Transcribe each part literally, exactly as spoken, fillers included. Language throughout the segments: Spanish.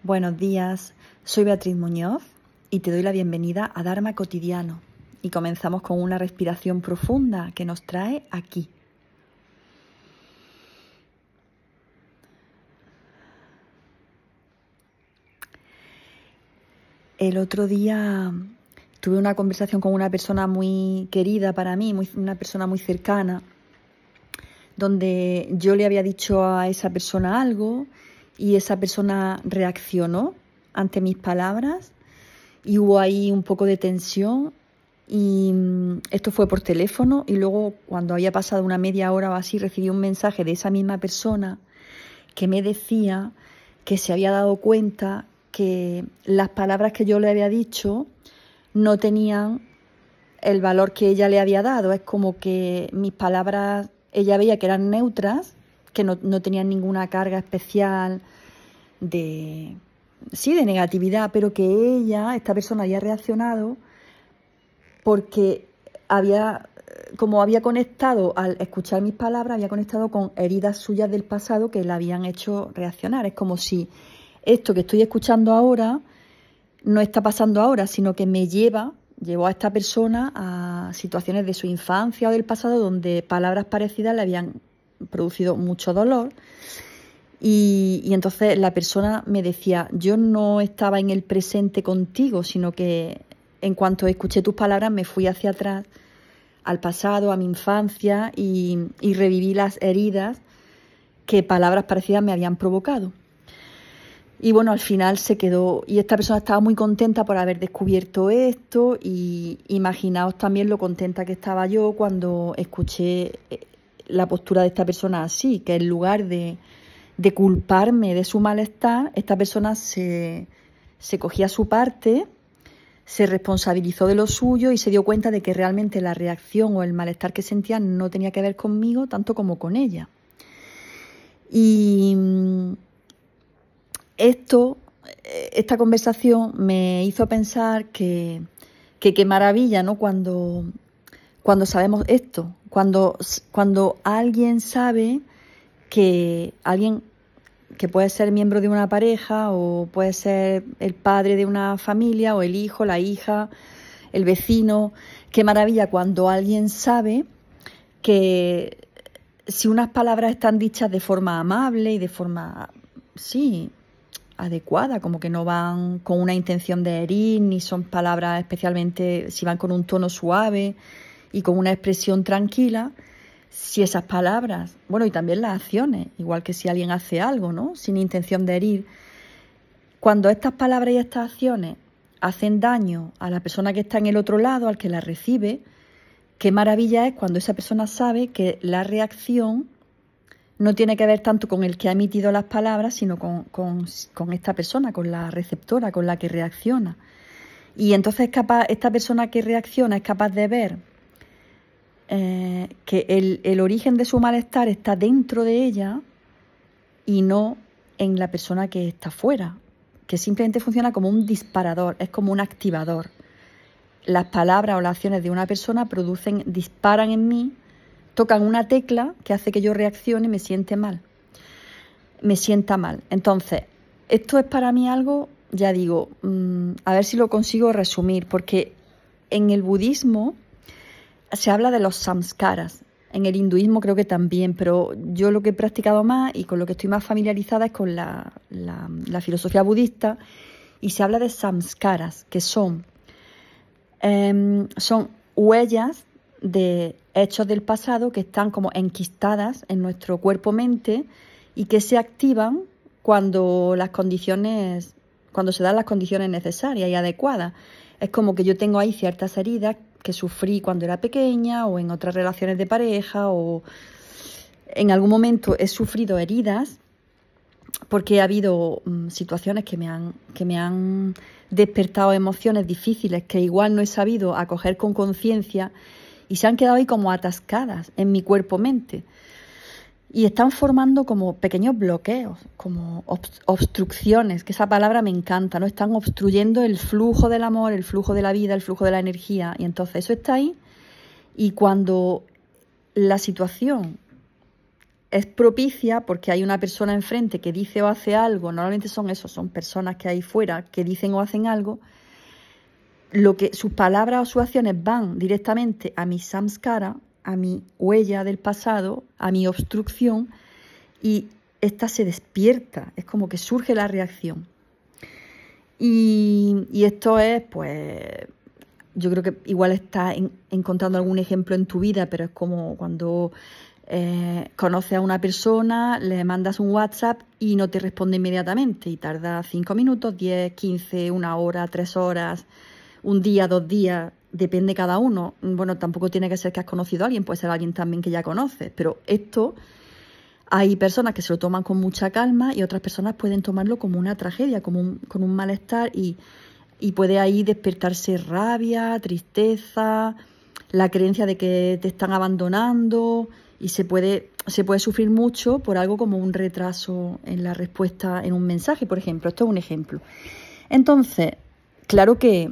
Buenos días, soy Beatriz Muñoz y te doy la bienvenida a Dharma Cotidiano y comenzamos con una respiración profunda que nos trae aquí. El otro día tuve una conversación con una persona muy querida para mí, muy, una persona muy cercana, donde yo le había dicho a esa persona algo y esa persona reaccionó ante mis palabras y hubo ahí un poco de tensión y esto fue por teléfono y luego cuando había pasado una media hora o así recibí un mensaje de esa misma persona que me decía que se había dado cuenta que las palabras que yo le había dicho no tenían el valor que ella le había dado. Es como que mis palabras, ella veía que eran neutras, que no, no tenían ninguna carga especial de, sí, de negatividad, pero que ella, esta persona, había reaccionado porque había, como había conectado, al escuchar mis palabras, había conectado con heridas suyas del pasado que la habían hecho reaccionar. Es como si esto que estoy escuchando ahora no está pasando ahora, sino que me lleva, llevó a esta persona a situaciones de su infancia o del pasado donde palabras parecidas le habían producido mucho dolor. Y, y entonces la persona me decía, yo no estaba en el presente contigo, sino que en cuanto escuché tus palabras me fui hacia atrás, al pasado, a mi infancia y, y reviví las heridas que palabras parecidas me habían provocado. Y bueno, al final se quedó, y esta persona estaba muy contenta por haber descubierto esto y imaginaos también lo contenta que estaba yo cuando escuché la postura de esta persona así, que en lugar de, de culparme de su malestar, esta persona se, se cogía su parte, se responsabilizó de lo suyo y se dio cuenta de que realmente la reacción o el malestar que sentía no tenía que ver conmigo tanto como con ella. Y esto, esta conversación me hizo pensar que que qué maravilla, ¿no? Cuando, cuando sabemos esto, cuando, cuando alguien sabe que alguien que puede ser miembro de una pareja o puede ser el padre de una familia o el hijo, la hija, el vecino, qué maravilla cuando alguien sabe que si unas palabras están dichas de forma amable y de forma, sí, adecuada, como que no van con una intención de herir, ni son palabras especialmente, si van con un tono suave y con una expresión tranquila, si esas palabras, bueno, y también las acciones, igual que si alguien hace algo, ¿no?, sin intención de herir, cuando estas palabras y estas acciones hacen daño a la persona que está en el otro lado, al que las recibe, qué maravilla es cuando esa persona sabe que la reacción no tiene que ver tanto con el que ha emitido las palabras, sino con, con, con esta persona, con la receptora, con la que reacciona. Y entonces es capaz, esta persona que reacciona es capaz de ver eh, que el, el origen de su malestar está dentro de ella y no en la persona que está fuera, que simplemente funciona como un disparador, es como un activador. Las palabras o las acciones de una persona producen, disparan en mí, tocan una tecla que hace que yo reaccione y me siente mal, me sienta mal. Entonces, esto es para mí algo, ya digo, mmm, a ver si lo consigo resumir, porque en el budismo se habla de los samskaras, en el hinduismo creo que también, pero yo lo que he practicado más y con lo que estoy más familiarizada es con la, la, la filosofía budista, y se habla de samskaras, que son, eh, son huellas de hechos del pasado que están como enquistadas en nuestro cuerpo-mente y que se activan cuando las condiciones, cuando se dan las condiciones necesarias y adecuadas. Es como que yo tengo ahí ciertas heridas que sufrí cuando era pequeña o en otras relaciones de pareja, o en algún momento he sufrido heridas porque ha habido um, situaciones que me han, que me han despertado emociones difíciles que igual no he sabido acoger con conciencia y se han quedado ahí como atascadas en mi cuerpo-mente. Y están formando como pequeños bloqueos, como obstrucciones, que esa palabra me encanta, ¿no? Están obstruyendo el flujo del amor, el flujo de la vida, el flujo de la energía. Y entonces eso está ahí. Y cuando la situación es propicia porque hay una persona enfrente que dice o hace algo, normalmente son esos, son personas que hay fuera que dicen o hacen algo, lo que sus palabras o sus acciones van directamente a mi samskara, a mi huella del pasado, a mi obstrucción, y esta se despierta, es como que surge la reacción. Y, y esto es, pues, yo creo que igual estás en, encontrando algún ejemplo en tu vida, pero es como cuando eh, conoces a una persona, le mandas un WhatsApp y no te responde inmediatamente y tarda cinco minutos, diez, quince, una hora, tres horas, un día, dos días, depende cada uno. Bueno, tampoco tiene que ser que has conocido a alguien, puede ser alguien también que ya conoces, pero esto, hay personas que se lo toman con mucha calma y otras personas pueden tomarlo como una tragedia, como un, con un malestar y, y puede ahí despertarse rabia, tristeza, la creencia de que te están abandonando y se puede, se puede sufrir mucho por algo como un retraso en la respuesta en un mensaje, por ejemplo. Esto es un ejemplo. Entonces, claro que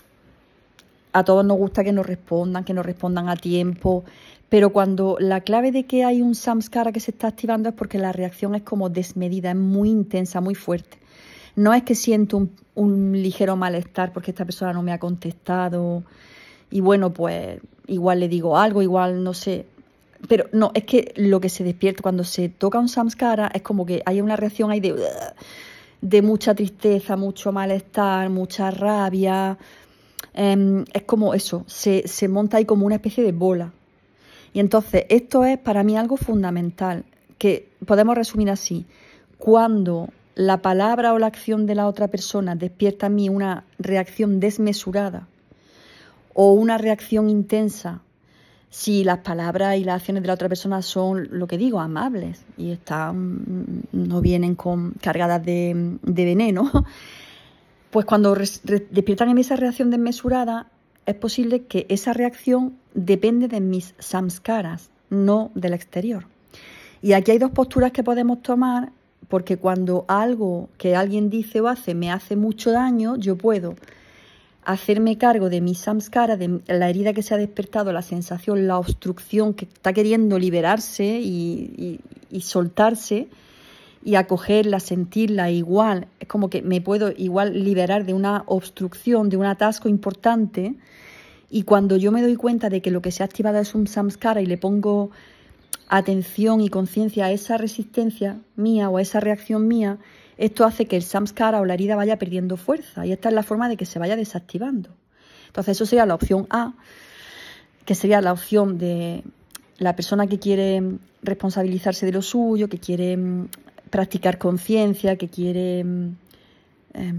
a todos nos gusta que nos respondan, que nos respondan a tiempo, pero cuando la clave de que hay un samskara que se está activando es porque la reacción es como desmedida, es muy intensa, muy fuerte. No es que siento un, un ligero malestar porque esta persona no me ha contestado y bueno, pues igual le digo algo, igual no sé. Pero no, es que lo que se despierta cuando se toca un samskara es como que hay una reacción ahí de, de mucha tristeza, mucho malestar, mucha rabia. Eh, es como eso, se, se monta ahí como una especie de bola. Y entonces esto es para mí algo fundamental, que podemos resumir así. Cuando la palabra o la acción de la otra persona despierta en mí una reacción desmesurada o una reacción intensa, si las palabras y las acciones de la otra persona son, lo que digo, amables y están, no vienen con, cargadas de, de veneno, pues cuando re, re, despiertan en mí esa reacción desmesurada, es posible que esa reacción depende de mis samskaras, no del exterior. Y aquí hay dos posturas que podemos tomar, porque cuando algo que alguien dice o hace me hace mucho daño, yo puedo hacerme cargo de mi samskara, de la herida que se ha despertado, la sensación, la obstrucción que está queriendo liberarse y, y, y soltarse, y acogerla, sentirla igual. Es como que me puedo igual liberar de una obstrucción, de un atasco importante, y cuando yo me doy cuenta de que lo que se ha activado es un samskara y le pongo atención y conciencia a esa resistencia mía o a esa reacción mía, esto hace que el samskara o la herida vaya perdiendo fuerza y esta es la forma de que se vaya desactivando. Entonces eso sería la opción A, que sería la opción de la persona que quiere responsabilizarse de lo suyo, que quiere practicar conciencia, que quiere eh,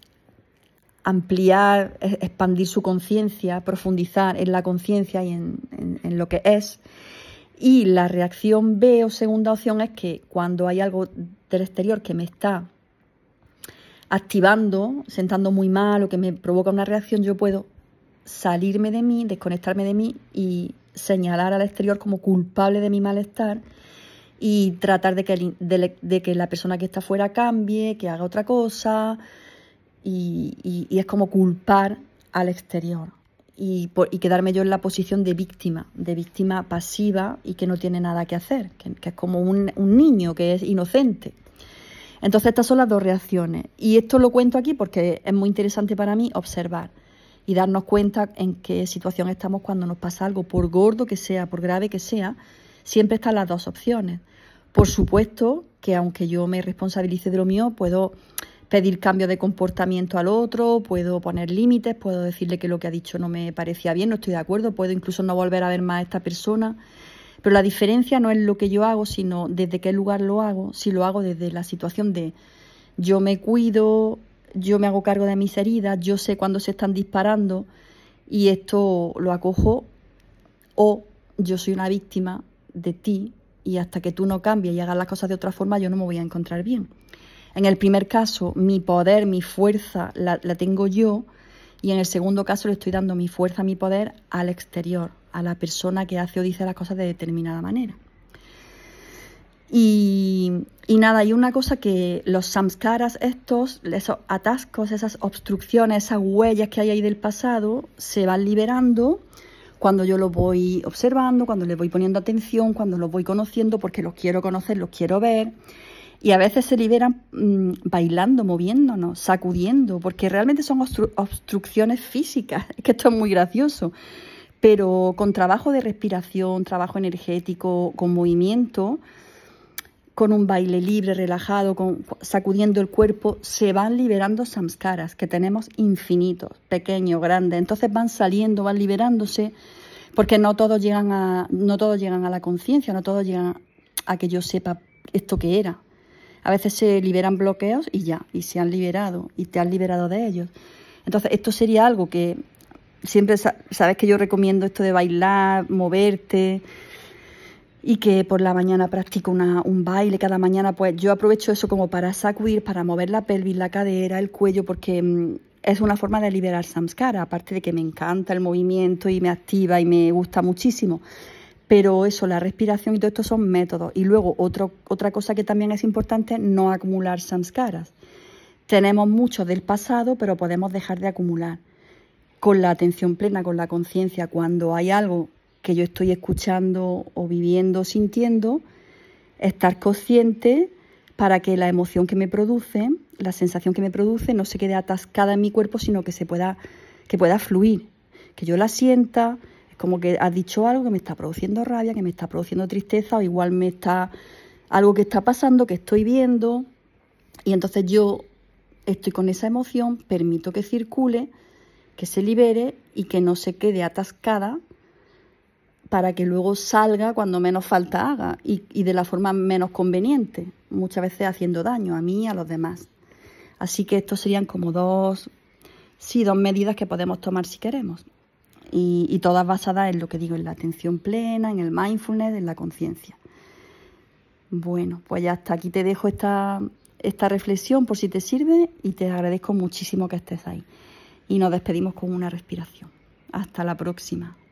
ampliar, expandir su conciencia, profundizar en la conciencia y en, en, en lo que es. Y la reacción B o segunda opción es que cuando hay algo del exterior que me está activando, sentando muy mal o que me provoca una reacción, yo puedo salirme de mí, desconectarme de mí y señalar al exterior como culpable de mi malestar y tratar de que, el, de, de que la persona que está afuera cambie, que haga otra cosa y, y, y es como culpar al exterior. Y, por, y quedarme yo en la posición de víctima, de víctima pasiva y que no tiene nada que hacer, que, que es como un, un niño que es inocente. Entonces estas son las dos reacciones. Y esto lo cuento aquí porque es muy interesante para mí observar y darnos cuenta en qué situación estamos cuando nos pasa algo, por gordo que sea, por grave que sea, siempre están las dos opciones. Por supuesto que aunque yo me responsabilice de lo mío, puedo pedir cambio de comportamiento al otro, puedo poner límites, puedo decirle que lo que ha dicho no me parecía bien, no estoy de acuerdo, puedo incluso no volver a ver más a esta persona, pero la diferencia no es lo que yo hago, sino desde qué lugar lo hago. Si lo hago desde la situación de yo me cuido, yo me hago cargo de mis heridas, yo sé cuándo se están disparando y esto lo acojo, o yo soy una víctima de ti y hasta que tú no cambies y hagas las cosas de otra forma yo no me voy a encontrar bien. En el primer caso, mi poder, mi fuerza la, la tengo yo y en el segundo caso le estoy dando mi fuerza, mi poder al exterior, a la persona que hace o dice las cosas de determinada manera. Y, y nada, hay una cosa que los samskaras estos, esos atascos, esas obstrucciones, esas huellas que hay ahí del pasado, se van liberando cuando yo los voy observando, cuando les voy poniendo atención, cuando los voy conociendo, porque los quiero conocer, los quiero ver. Y a veces se liberan mmm, bailando, moviéndonos, sacudiendo, porque realmente son obstru- obstrucciones físicas. Es que esto es muy gracioso. Pero con trabajo de respiración, trabajo energético, con movimiento, con un baile libre, relajado, con, sacudiendo el cuerpo, se van liberando samskaras, que tenemos infinitos, pequeños, grandes. Entonces van saliendo, van liberándose, porque no todos llegan a, no todos llegan a la conciencia, no todos llegan a que yo sepa esto que era. A veces se liberan bloqueos y ya, y se han liberado, y te has liberado de ellos. Entonces esto sería algo que siempre sabes que yo recomiendo esto de bailar, moverte, y que por la mañana practico una, un baile cada mañana. Pues yo aprovecho eso como para sacudir, para mover la pelvis, la cadera, el cuello, porque mmm, es una forma de liberar samskara, aparte de que me encanta el movimiento y me activa y me gusta muchísimo. Pero eso, la respiración y todo esto son métodos. Y luego otro, otra cosa que también es importante, no acumular samskaras. Tenemos muchos del pasado, pero podemos dejar de acumular. Con la atención plena, con la conciencia, cuando hay algo que yo estoy escuchando o viviendo, sintiendo, estar consciente para que la emoción que me produce, la sensación que me produce, no se quede atascada en mi cuerpo, sino que se pueda, que pueda fluir, que yo la sienta. Es como que has dicho algo que me está produciendo rabia, que me está produciendo tristeza, o igual me está algo que está pasando, que estoy viendo, y entonces yo estoy con esa emoción, permito que circule, que se libere y que no se quede atascada, para que luego salga cuando menos falta haga y, y de la forma menos conveniente, muchas veces haciendo daño a mí y a los demás. Así que estos serían como dos, sí, dos medidas que podemos tomar si queremos. Y, y todas basadas en lo que digo, en la atención plena, en el mindfulness, en la conciencia. Bueno, pues ya hasta aquí te dejo esta, esta reflexión por si te sirve, y te agradezco muchísimo que estés ahí. Y nos despedimos con una respiración. Hasta la próxima.